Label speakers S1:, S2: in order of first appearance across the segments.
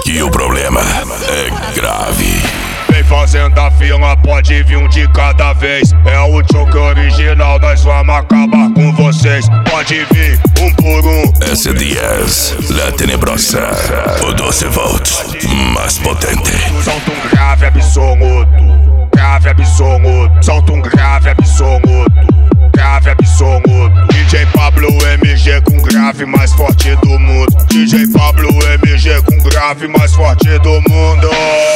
S1: Aqui o problema é grave.
S2: Vem fazendo a fila, pode vir um de cada vez. É o choque original, nós vamos acabar com vocês. Pode vir um por um.
S1: S10, La Tenebrosa, o 12 volts mais potente.
S2: Solta um grave absoluto, grave absoluto. Solta um grave absoluto, grave absoluto. DJ Pablo MG com grave mais forte do mundo. DJ Pablo MG com grave mais forte do mundo.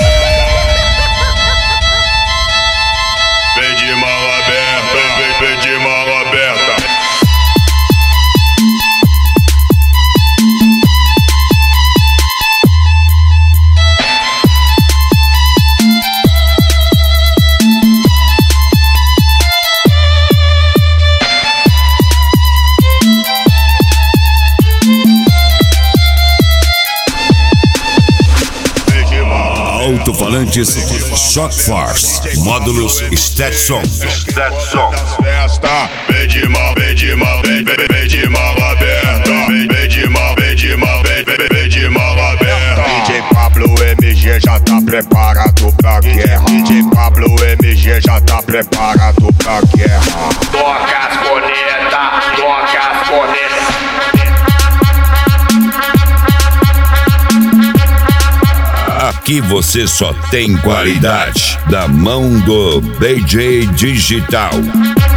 S2: Vem de mala aberta, vem de mala aberta.
S3: Alto-falantes Shock Force, módulos Stetson.
S2: Festa, vem de mal, vem de mal, vem de mal aberta. Vem de mal, vem de mal, vem de mal aberta. DJ Pablo MG já tá preparado pra guerra. DJ Pablo MG já tá preparado pra guerra.
S4: Toca as cornetas, toca as cornetas.
S3: Aqui você só tem qualidade da mão do BJ Digital.